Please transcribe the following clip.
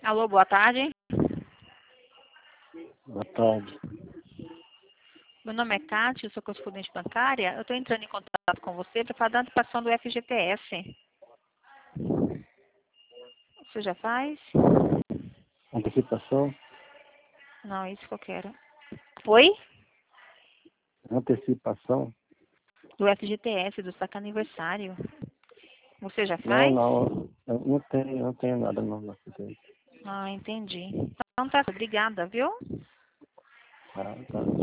Alô, boa tarde. Boa tarde. Meu nome é Cátia, eu sou correspondente bancária. Eu estou entrando em contato com você para falar da antecipação do FGTS. Você já faz? Antecipação? Não, é isso que eu quero. Oi? Antecipação? Do FGTS, do saque aniversário. Você já Não, faz? não. Eu não tenho nada não. Ah, entendi. Então tá, obrigada, viu? Tá.